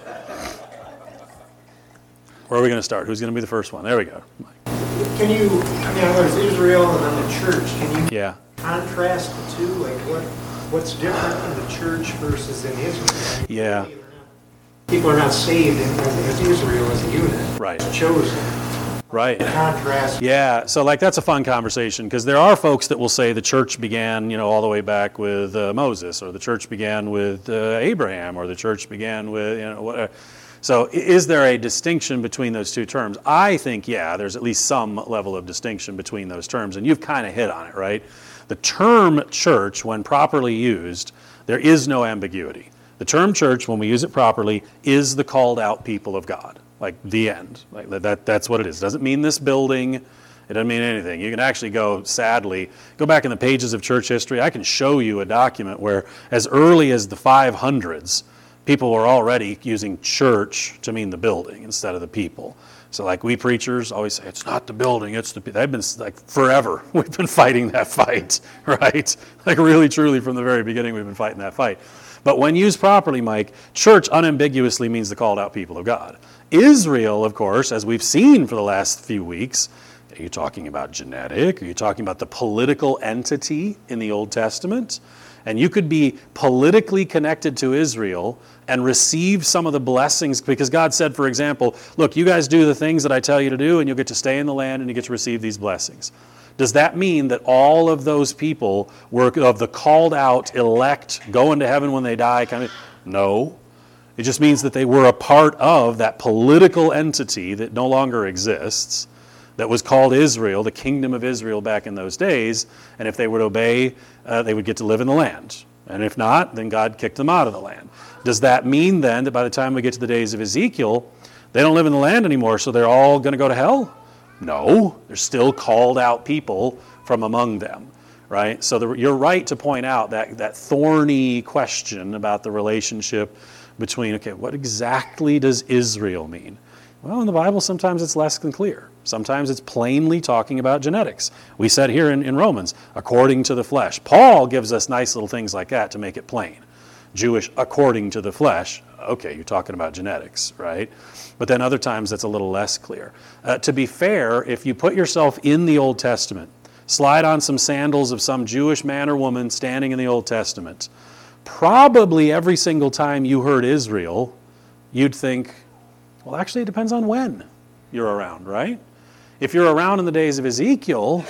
Where are we going to start? Who's going to be the first one? There we go. Mike. Can you? I mean, there's Israel and then the church. Can you yeah. contrast the two? Like what? What's different in the church versus in Israel? Yeah. People are not saved as, as Israel as a unit. Right. It's chosen. Right. Contrast. Yeah, so like that's a fun conversation because there are folks that will say the church began, you know, all the way back with uh, Moses, or the church began with uh, Abraham, or the church began with, you know, whatever. So is there a distinction between those two terms? I think, yeah, there's at least some level of distinction between those terms, and you've kind of hit on it, right? The term church, when properly used, there is no ambiguity. The term church, when we use it properly, is the called out people of God. Like the end. Like that, that's what it is. It doesn't mean this building. It doesn't mean anything. You can actually go, sadly, go back in the pages of church history. I can show you a document where as early as the five hundreds, people were already using church to mean the building instead of the people. So like we preachers always say, it's not the building, it's the people. They've been like forever. We've been fighting that fight, right? Like really, truly from the very beginning, we've been fighting that fight. But when used properly, Mike, church unambiguously means the called out people of God. Israel, of course, as we've seen for the last few weeks, are you talking about genetic? Are you talking about the political entity in the Old Testament? And you could be politically connected to Israel and receive some of the blessings, because God said, for example, look, you guys do the things that I tell you to do, and you'll get to stay in the land, and you get to receive these blessings. Does that mean that all of those people were of the called out, elect, going to heaven when they die kind of? No. It just means that they were a part of that political entity that no longer exists, that was called Israel, the kingdom of Israel back in those days, and if they would obey, uh, they would get to live in the land. And if not, then God kicked them out of the land. Does that mean then that by the time we get to the days of Ezekiel, they don't live in the land anymore, so they're all going to go to hell? No, they're still called out people from among them, right? So the, you're right to point out that, that thorny question about the relationship between, okay, what exactly does Israel mean? Well, in the Bible, sometimes it's less than clear. Sometimes it's plainly talking about genetics. We said here in, in Romans, according to the flesh. Paul gives us nice little things like that to make it plain. Jewish according to the flesh. Okay, you're talking about genetics, right? But then other times that's a little less clear. Uh, to be fair, if you put yourself in the Old Testament, slide on some sandals of some Jewish man or woman standing in the Old Testament, probably every single time you heard Israel, you'd think, well, actually, it depends on when you're around, right? If you're around in the days of Ezekiel,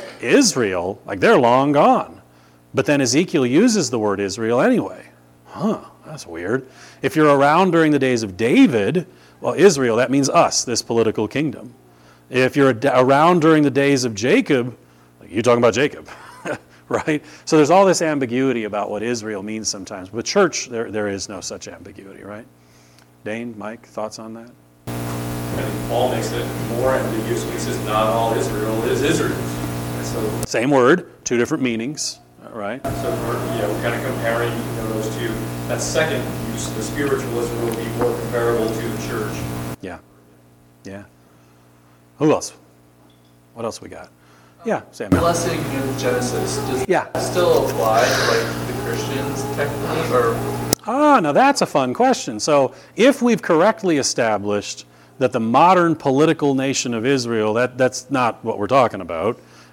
Israel, like they're long gone. But then Ezekiel uses the word Israel anyway. Huh, that's weird. If you're around during the days of David, well, Israel, that means us, this political kingdom. If you're around during the days of Jacob, you're talking about Jacob. Right? So there's all this ambiguity about what Israel means sometimes. But church, there there is no such ambiguity, right? Dane, Mike, thoughts on that? I think Paul makes it more ambiguous when he says not all Israel is Israel. And so, same word, two different meanings, right? So we're, you know, kind of comparing, you know, those two. That second use, the spiritual Israel, would be more comparable to the church. Yeah. Yeah. Who else? What else we got? Yeah, Sam. Blessing in Genesis, does yeah. that still apply to like the Christians technically, or? Ah, now that's a fun question. So if we've correctly established that the modern political nation of Israel, that, that's not what we're talking about,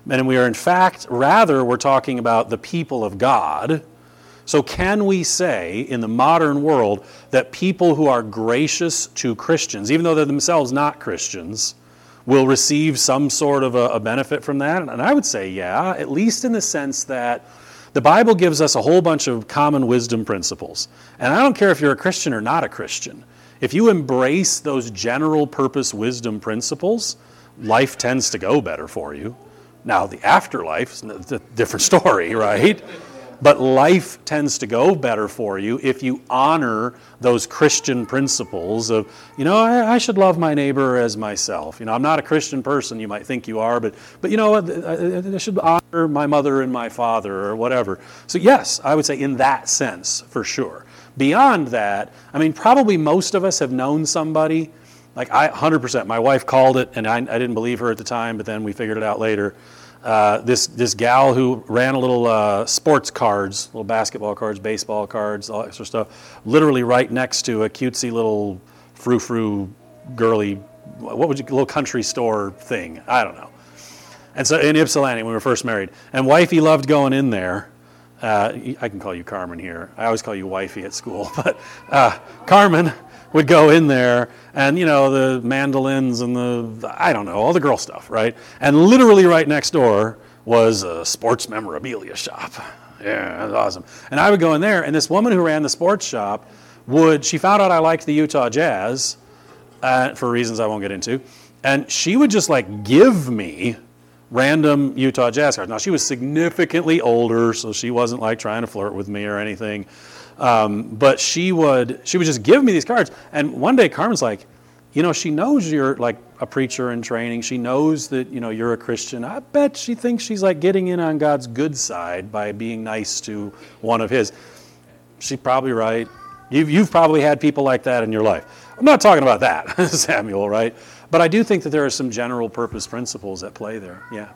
And we are, in fact, rather, we're talking about the people of God. So can we say in the modern world that people who are gracious to Christians, even though they're themselves not Christians, will receive some sort of a, a benefit from that? And I would say, yeah, at least in the sense that the Bible gives us a whole bunch of common wisdom principles. And I don't care if you're a Christian or not a Christian. If you embrace those general purpose wisdom principles, life tends to go better for you. Now, the afterlife is a different story, right? But life tends to go better for you if you honor those Christian principles of, you know, I, I should love my neighbor as myself. You know, I'm not a Christian person, you might think you are, but, but you know, I, I should honor my mother and my father or whatever. So yes, I would say in that sense, for sure. Beyond that, I mean, probably most of us have known somebody, like I, one hundred percent, my wife called it, and I, I didn't believe her at the time, but then we figured it out later. Uh, this this gal who ran a little uh, sports cards, little basketball cards, baseball cards, all that sort of stuff, literally right next to a cutesy little frou-frou girly, what would you, little country store thing, I don't know. And so in Ypsilanti when we were first married, and wifey loved going in there. Uh, I can call you Carmen here. I always call you wifey at school, but uh, Carmen would go in there and, you know, the mandolins and the, I don't know, all the girl stuff, right? And literally right next door was a sports memorabilia shop. Yeah, that was awesome. And I would go in there, and this woman who ran the sports shop would, she found out I liked the Utah Jazz, uh, for reasons I won't get into, and she would just like give me random Utah Jazz cards. Now, she was significantly older, so she wasn't like trying to flirt with me or anything. Um, but she would she would just give me these cards. And one day Carmen's like, you know, she knows you're like a preacher in training. She knows that, you know, you're a Christian. I bet she thinks she's like getting in on God's good side by being nice to one of his. She's probably right. You've, you've probably had people like that in your life. I'm not talking about that, Samuel, right? But I do think that there are some general purpose principles at play there. Yeah.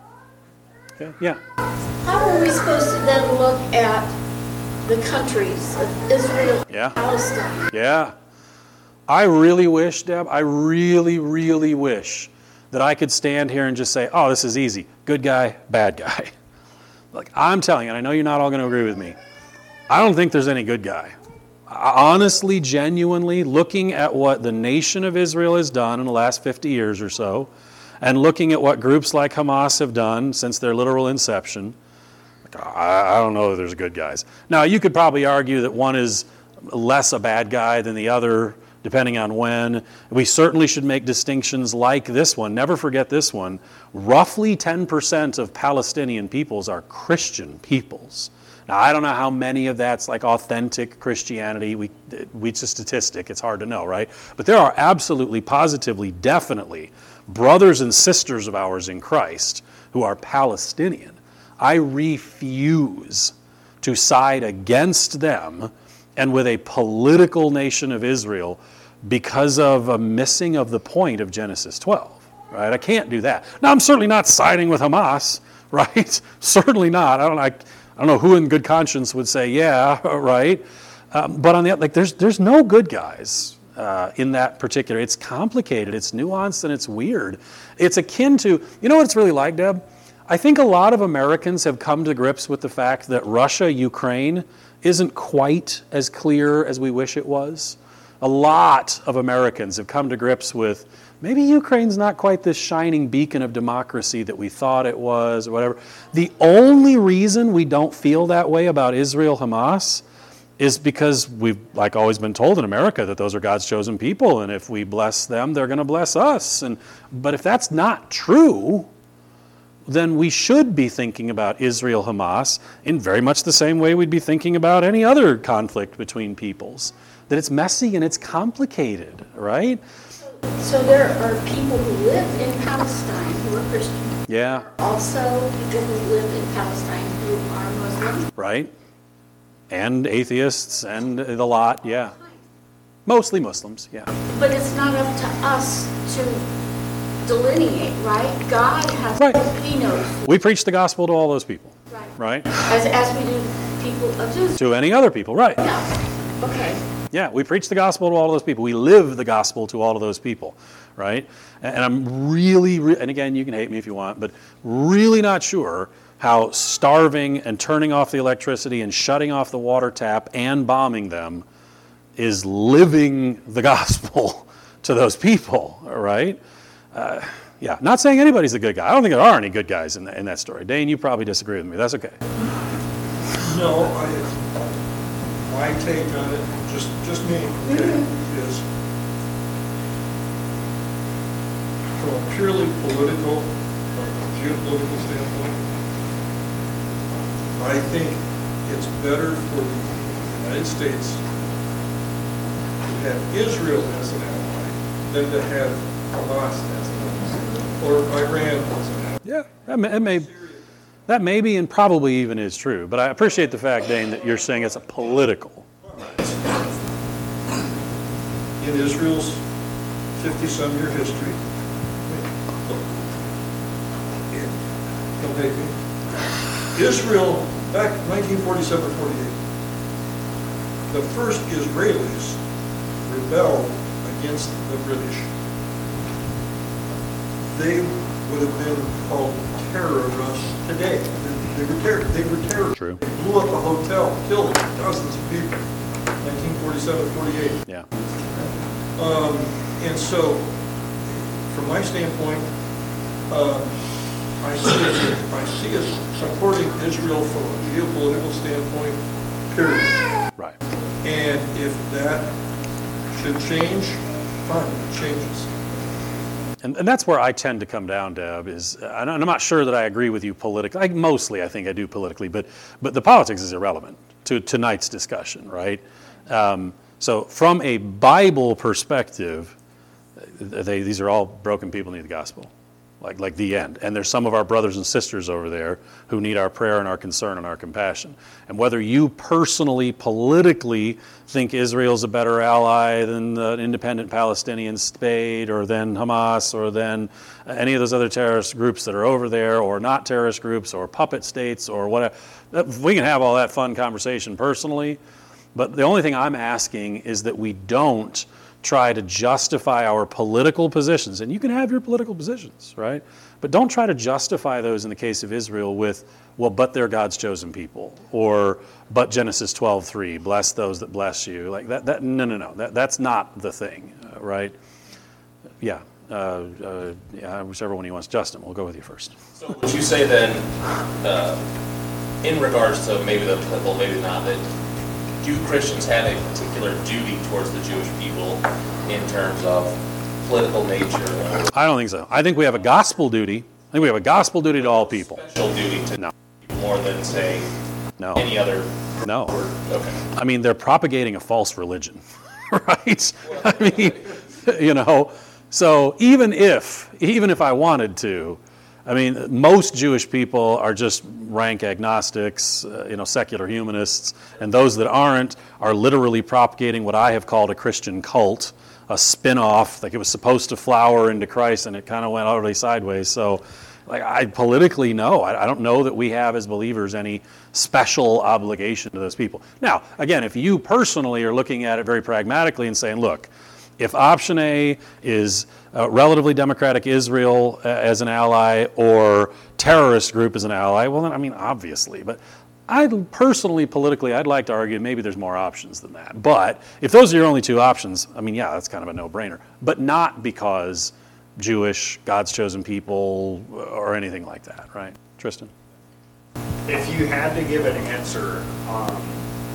Okay. Yeah. How are we supposed to then look at the countries of Israel Yeah. and Palestine? Yeah. I really wish, Deb, I really, really wish that I could stand here and just say, oh, this is easy. Good guy, bad guy. Like, I'm telling you, and I know you're not all going to agree with me, I don't think there's any good guy. Honestly, genuinely, looking at what the nation of Israel has done in the last fifty years or so, and looking at what groups like Hamas have done since their literal inception, I don't know that there's good guys. Now, you could probably argue that one is less a bad guy than the other, depending on when. We certainly should make distinctions like this one. Never forget this one. Roughly ten percent of Palestinian peoples are Christian peoples. Now, I don't know how many of that's like authentic Christianity. We, we, it's a statistic. It's hard to know, right? But there are absolutely, positively, definitely brothers and sisters of ours in Christ who are Palestinian. I refuse to side against them and with a political nation of Israel because of a missing of the point of Genesis twelve, right? I can't do that. Now, I'm certainly not siding with Hamas, right? Certainly not. I don't like. I don't know who in good conscience would say, yeah, right? Um, but on the other, like, there's there's no good guys uh, in that particular. It's complicated, it's nuanced, and it's weird. It's akin to, you know what it's really like, Deb? I think a lot of Americans have come to grips with the fact that Russia-Ukraine isn't quite as clear as we wish it was. A lot of Americans have come to grips with maybe Ukraine's not quite this shining beacon of democracy that we thought it was, or whatever. The only reason we don't feel that way about Israel-Hamas is because we've, like, always been told in America that those are God's chosen people, and if we bless them, they're going to bless us. And but if that's not true, then we should be thinking about Israel-Hamas in very much the same way we'd be thinking about any other conflict between peoples. That it's messy and it's complicated, right? So there are people who live in Palestine who are Christian. Yeah. Also, people who live in Palestine who are Muslim. Right. And atheists and the lot, yeah. Mostly Muslims, yeah. But it's not up to us to delineate, right? God has, Right. He knows. We preach the gospel to all those people, Right. right? As, as we do people of Israel. To any other people, right? Yeah. Okay. Yeah, we preach the gospel to all of those people. We live the gospel to all of those people, right? And, and I'm really, re- and again, you can hate me if you want, but really not sure how starving and turning off the electricity and shutting off the water tap and bombing them is living the gospel to those people, right? Uh, yeah, not saying anybody's a good guy. I don't think there are any good guys in that, in that story. Dane, you probably disagree with me. That's okay. No, I, my take on it, just, just me, okay, is from a purely political, or geopolitical standpoint, I think it's better for the United States to have Israel as an ally than to have Hamas as an ally, or Iran as an ally. Yeah, that may, that may, that may be and probably even is true, but I appreciate the fact, Dane, that you're saying it's a political. In Israel's fifty-some year history, don't take me. Israel, back nineteen forty-seven forty-eight, the first Israelis rebelled against the British. They would have been called terrorists today. They were terror. They were terrorists. True. They blew up a hotel, killed dozens of people. nineteen forty-seven forty-eight. Yeah. Um, and so, from my standpoint, uh, I see it, I see it supporting Israel from a geopolitical standpoint, period. Right. And if that should change, fine, it changes. And, and that's where I tend to come down, Deb, is, and I'm not sure that I agree with you politically. I, mostly I think I do politically, but but the politics is irrelevant to tonight's discussion, right? Um, so from a Bible perspective, they, these are all broken people who need the gospel, like like the end. And there's some of our brothers and sisters over there who need our prayer and our concern and our compassion. And whether you personally, politically think Israel's a better ally than the independent Palestinian state or than Hamas or than any of those other terrorist groups that are over there, or not terrorist groups or puppet states or whatever, we can have all that fun conversation personally. But the only thing I'm asking is that we don't try to justify our political positions. And you can have your political positions, right? But don't try to justify those in the case of Israel with, well, but they're God's chosen people, or but Genesis twelve three, bless those that bless you. Like that, that no, no, no, that, that's not the thing, uh, right? Yeah, uh, uh, yeah, whichever one he wants. Justin, we'll go with you first. So would you say then, uh, in regards to maybe the, well, maybe not, that do Christians have a particular duty towards the Jewish people in terms of political nature? Or I don't think so. I think we have a gospel duty. I think we have a gospel duty to all people. special duty to No. people more than, say, No. any other No. word? Okay. I mean, they're propagating a false religion, right? I mean, you know, so even if, even if I wanted to, I mean, most Jewish people are just rank agnostics, uh, you know, secular humanists, and those that aren't are literally propagating what I have called a Christian cult, a spin-off, like it was supposed to flower into Christ, and it kind of went utterly sideways. So, like, I politically, no, I, I don't know that we have as believers any special obligation to those people. Now, again, if you personally are looking at it very pragmatically and saying, look, if option A is uh, relatively democratic Israel uh, as an ally or terrorist group as an ally, well, then, I mean, obviously. But I personally, politically, I'd like to argue maybe there's more options than that. But if those are your only two options, I mean, yeah, that's kind of a no-brainer. But not because Jewish, God's chosen people, or anything like that, right? Tristan? If you had to give an answer, um,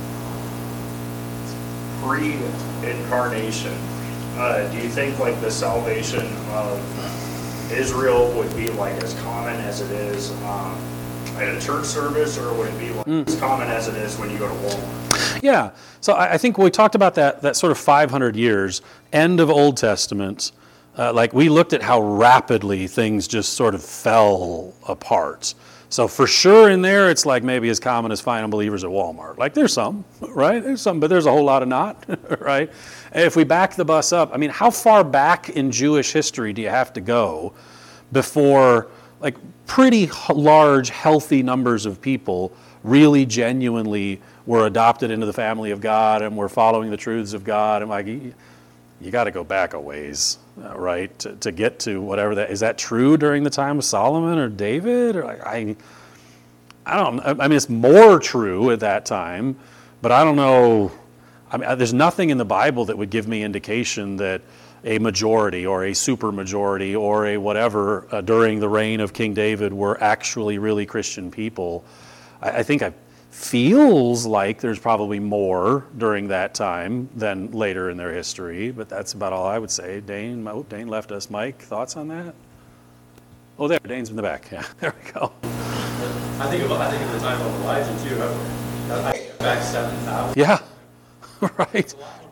pre-incarnation, uh, do you think like the salvation of Israel would be like as common as it is um, at a church service, or would it be like mm. as common as it is when you go to Walmart? Yeah, so I, I think we talked about that that sort of five hundred years, end of Old Testament. Uh, like we looked at how rapidly things just sort of fell apart. So for sure in there, it's like maybe as common as finding believers at Walmart. Like there's some, right? There's some, but there's a whole lot of not, right? And if we back the bus up, I mean, how far back in Jewish history do you have to go before, like, pretty h- large, healthy numbers of people really genuinely were adopted into the family of God and were following the truths of God. And like, you, you got to go back a ways, uh, right, to, to get to whatever that is. That true during the time of Solomon or David? Or like, I, I don't. I mean, it's more true at that time, but I don't know. I mean, there's nothing in the Bible that would give me indication that a majority or a supermajority or a whatever uh, during the reign of King David were actually really Christian people. I, I think it feels like there's probably more during that time than later in their history, but that's about all I would say. Dane, oh, Dane left us. Mike, thoughts on that? Oh, there, Dane's in the back. Yeah, there we go. I think of, I think of the time of Elijah too. I, I think back seven thousand. Yeah, right.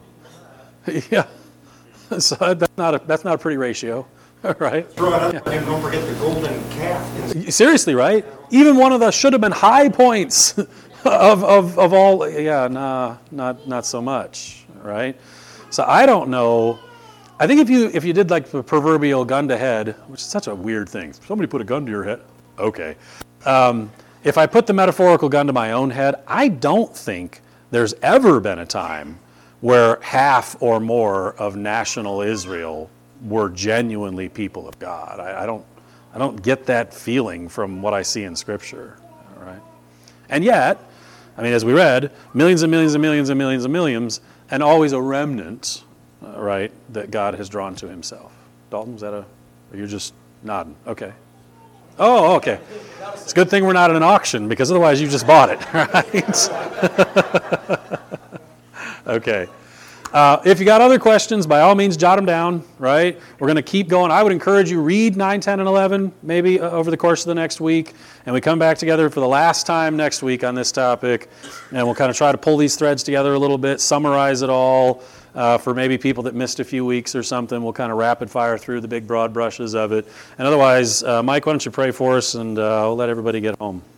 Yeah. So that's not a that's not a pretty ratio, right? Throw it up, and don't forget the golden calf. Seriously, right? Even one of the should have been high points of, of, of all. Yeah, nah, not not so much, right? So I don't know. I think if you if you did like the proverbial gun to head, which is such a weird thing. Somebody put a gun to your head. Okay. Um, if I put the metaphorical gun to my own head, I don't think there's ever been a time where half or more of national Israel were genuinely people of God. I, I don't, I don't get that feeling from what I see in Scripture. All right, and yet, I mean, as we read, millions and millions and millions and millions and millions, and always a remnant, uh, right, that God has drawn to Himself. Dalton, is that a? Or you're just nodding? Okay. Oh, okay. It's a good thing we're not at an auction because otherwise you just bought it, right? Okay. Uh, if you got other questions, by all means, jot them down, right? We're going to keep going. I would encourage you, read nine, ten, and eleven maybe uh, over the course of the next week, and we come back together for the last time next week on this topic, and we'll kind of try to pull these threads together a little bit, summarize it all. Uh, for maybe people that missed a few weeks or something, we'll kind of rapid fire through the big broad brushes of it. And otherwise, uh, Mike, why don't you pray for us, and uh, I'll let everybody get home.